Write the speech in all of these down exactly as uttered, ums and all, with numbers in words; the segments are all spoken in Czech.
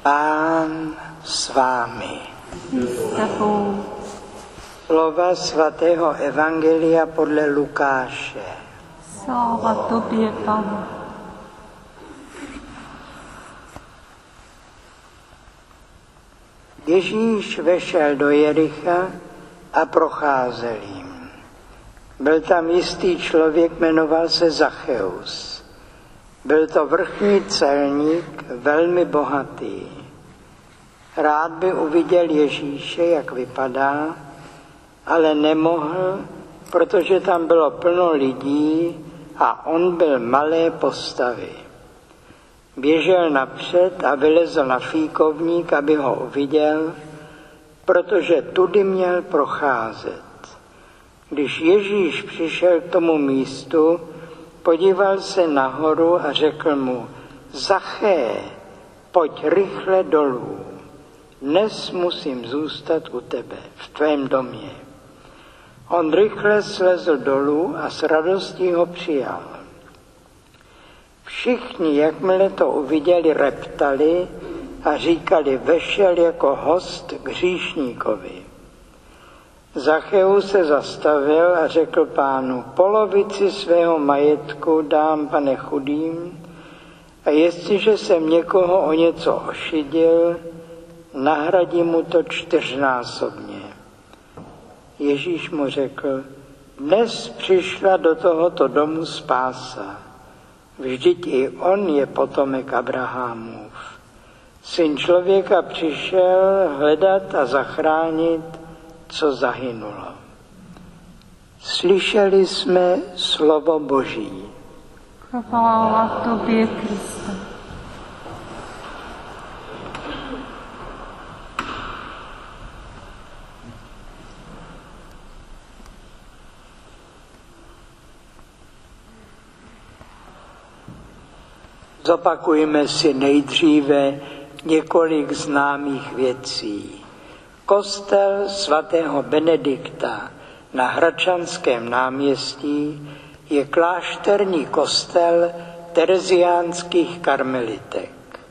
Pán s vámi. Slova svatého Evangelia podle Lukáše. Sláva tobě, Pane. Ježíš vešel do Jericha a procházel jim. Byl tam jistý člověk, jmenoval se Zacheus. Byl to vrchní celník, velmi bohatý. Rád by uviděl Ježíše, jak vypadá, ale nemohl, protože tam bylo plno lidí a on byl malé postavy. Běžel napřed a vylezl na fíkovník, aby ho uviděl, protože tudy měl procházet. Když Ježíš přišel k tomu místu, podíval se nahoru a řekl mu: Zaché, pojď rychle dolů. Dnes musím zůstat u tebe, v tvém domě. On rychle slezl dolů a s radostí ho přijal. Všichni, jakmile to uviděli, reptali a říkali: vešel jako host k hříšníkovi. Zacheus se zastavil a řekl Pánu: polovici svého majetku dám, Pane, chudým, a jestliže jsem někoho o něco ošidil, nahradím mu to čtyřnásobně. Ježíš mu řekl: dnes přišla do tohoto domu spása. Vždyť i on je potomek Abrahamův. Syn člověka přišel hledat a zachránit, co zahynulo. Slyšeli jsme slovo Boží. Chvála tobě, Kriste. Zopakujme si nejdříve několik známých věcí. Kostel svatého Benedikta na Hradčanském náměstí je klášterní kostel tereziánských karmelitek.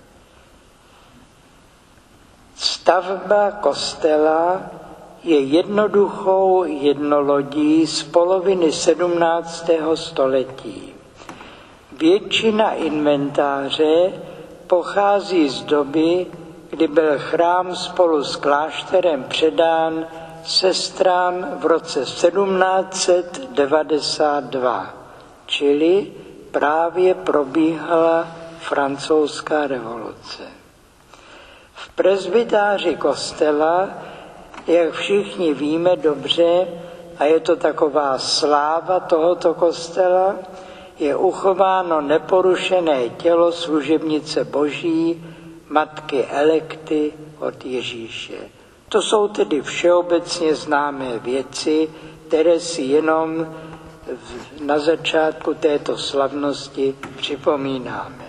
Stavba kostela je jednoduchou jednolodí z poloviny sedmnáctého století. Většina inventáře pochází z doby, kdy byl chrám spolu s klášterem předán sestrám v roce sedmnáct set devadesát dva, čili právě probíhala francouzská revoluce. V presbytáři kostela, jak všichni víme dobře, a je to taková sláva tohoto kostela, je uchováno neporušené tělo služebnice Boží, matky Elekty od Ježíše. To jsou tedy všeobecně známé věci, které si jenom na začátku této slavnosti připomínáme.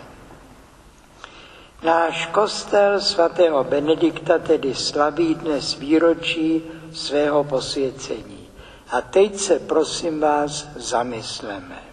Náš kostel svatého Benedikta tedy slaví dnes výročí svého posvěcení. A teď se, prosím vás, zamysleme.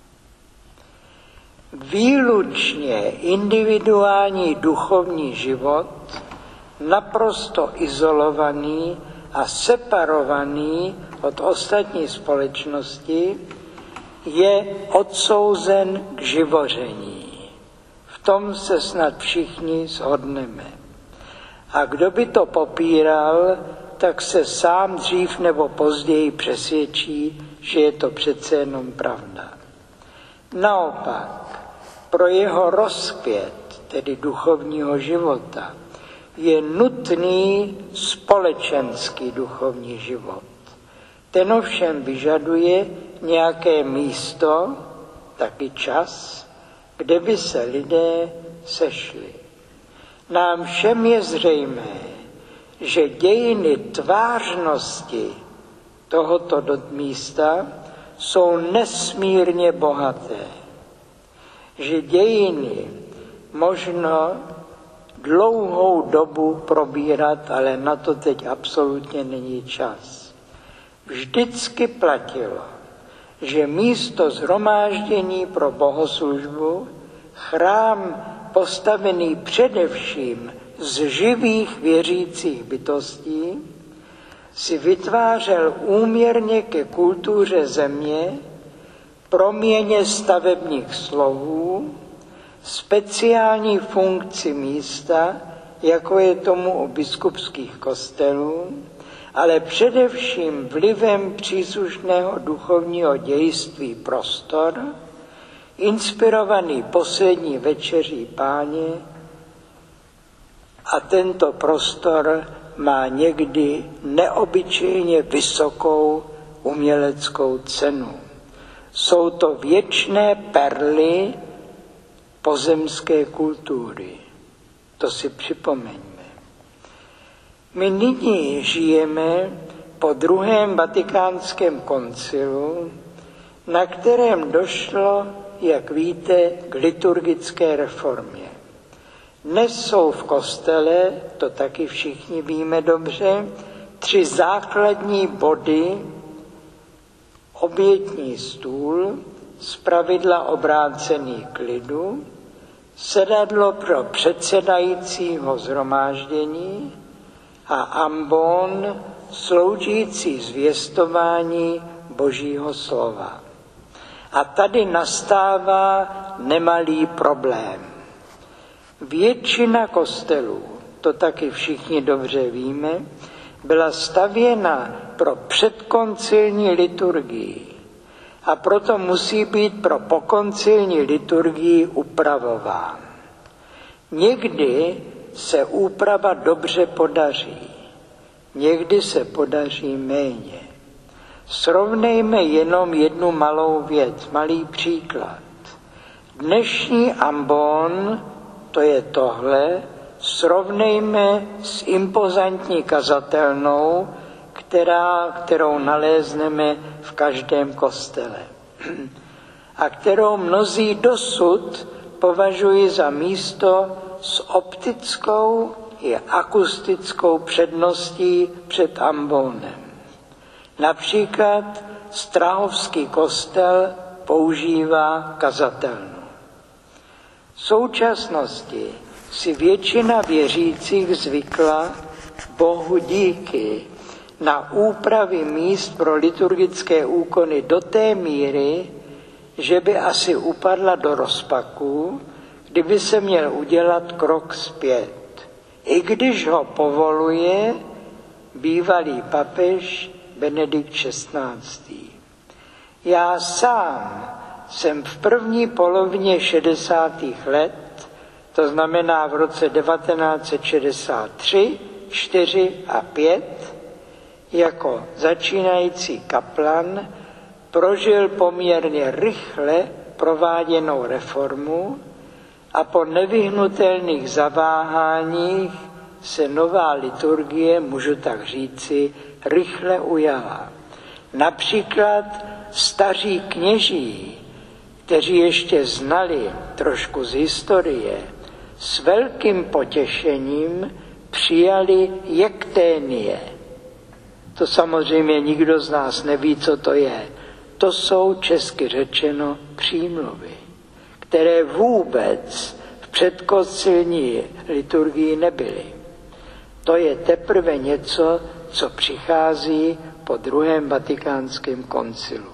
Výlučně individuální duchovní život, naprosto izolovaný a separovaný od ostatní společnosti, je odsouzen k živoření. V tom se snad všichni shodneme. A kdo by to popíral, tak se sám dřív nebo později přesvědčí, že je to přece jenom pravda. Naopak, pro jeho rozkvět, tedy duchovního života, je nutný společenský duchovní život. Ten ovšem vyžaduje nějaké místo, taky čas, kde by se lidé sešli. Nám všem je zřejmé, že dějiny tvářnosti tohoto místa jsou nesmírně bohaté. Že dějiny možno dlouhou dobu probírat, ale na to teď absolutně není čas. Vždycky platilo, že místo shromáždění pro bohoslužbu, chrám postavený především z živých věřících bytostí si vytvářel úměrně ke kultuře země, proměně stavebních slovů, speciální funkci místa, jako je tomu u biskupských kostelů, ale především vlivem příslušného duchovního dějství prostor, inspirovaný poslední večeří Páně, a tento prostor má někdy neobyčejně vysokou uměleckou cenu. Jsou to věčné perly pozemské kultury. To si připomeňme. My nyní žijeme po druhém vatikánském koncilu, na kterém došlo, jak víte, k liturgické reformě. Dnes jsou v kostele, to taky všichni víme dobře, tři základní body: obětní stůl, zpravidla obrácený k lidu, sedadlo pro předsedajícího shromáždění a ambon sloužící zvěstování Božího slova. A tady nastává nemalý problém. Většina kostelů, to taky všichni dobře víme, byla stavěna pro předkoncilní liturgii a proto musí být pro pokoncilní liturgii upravován. Někdy se úprava dobře podaří, někdy se podaří méně. Srovnejme jenom jednu malou věc, malý příklad. Dnešní ambon, to je tohle, srovnejme s impozantní kazatelnou, která, kterou nalézneme v každém kostele a kterou mnozí dosud považují za místo s optickou i akustickou předností před ambónem. Například Strahovský kostel používá kazatelnu. V současnosti si většina věřících zvykla, Bohu díky, na úpravy míst pro liturgické úkony do té míry, že by asi upadla do rozpaku, kdyby se měl udělat krok zpět. I když ho povoluje bývalý papež Benedikt šestnáctý. Já sám jsem v první polovině šedesátých let, to znamená v roce devatenáct set šedesát tři, čtyři a pět, jako začínající kaplan prožil poměrně rychle prováděnou reformu a po nevyhnutelných zaváháních se nová liturgie, můžu tak říci, rychle ujala. Například staří kněží, kteří ještě znali trošku z historie, s velkým potěšením přijali jekténie. To samozřejmě nikdo z nás neví, co to je. To jsou česky řečeno přímluvy, které vůbec v předkoncilní liturgii nebyly. To je teprve něco, co přichází po druhém vatikánském koncilu.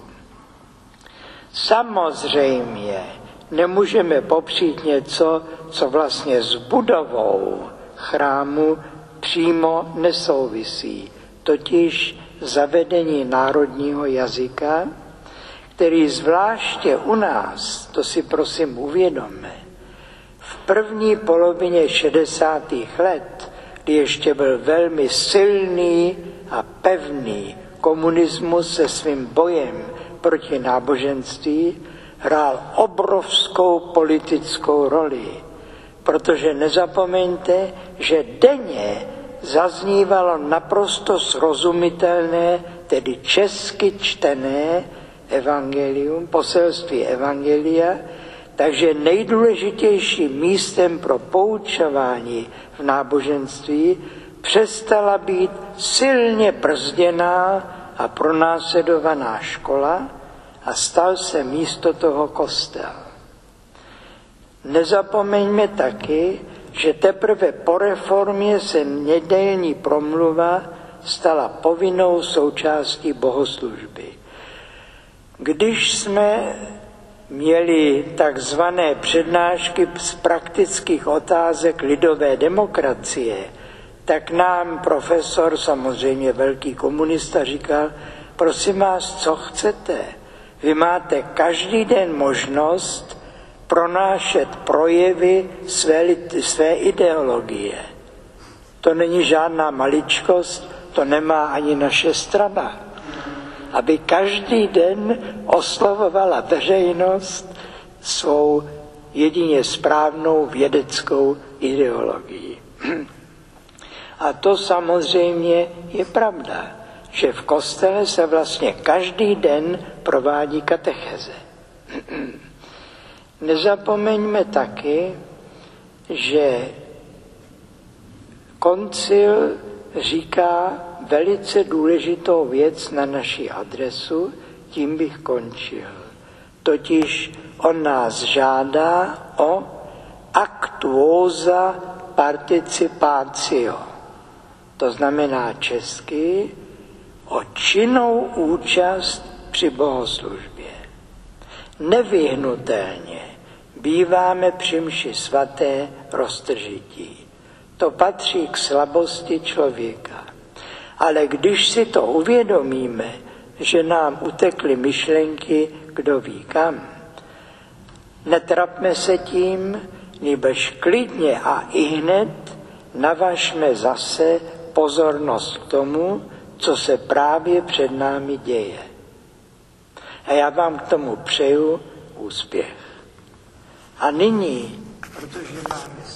Samozřejmě nemůžeme popřít něco, co vlastně s budovou chrámu přímo nesouvisí, totiž zavedení národního jazyka, který zvláště u nás, to si prosím uvědomme, v první polovině šedesátých let, kdy ještě byl velmi silný a pevný komunismus se svým bojem proti náboženství, hrál obrovskou politickou roli, protože nezapomeňte, že denně zaznívalo naprosto srozumitelné, tedy česky čtené evangelium, poselství evangelia, takže nejdůležitějším místem pro poučování v náboženství přestala být silně brzděná a pronásledovaná škola a stal se místo toho kostel. Nezapomeňme taky, že teprve po reformě se nedělní promluva stala povinnou součástí bohoslužby. Když jsme měli takzvané přednášky z praktických otázek lidové demokracie, tak nám profesor, samozřejmě velký komunista, říkal, prosím vás, co chcete? Vy máte každý den možnost pronášet projevy své, své ideologie. To není žádná maličkost, to nemá ani naše strana. Aby každý den oslovovala veřejnost svou jedině správnou vědeckou ideologii. A to samozřejmě je pravda, že v kostele se vlastně každý den provádí katecheze. Nezapomeňme taky, že koncil říká velice důležitou věc na naši adresu, tím bych končil. Totiž on nás žádá o actuosa participatio. To znamená česky o činnou účast při bohoslužbě. Nevyhnutelně býváme při mši svaté roztržití. To patří k slabosti člověka. Ale když si to uvědomíme, že nám utekly myšlenky, kdo ví kam, netrapme se tím, nýbrž klidně a ihned navažme zase pozornost k tomu, co se právě před námi děje. A já vám k tomu přeju úspěch. A nyní, protože máme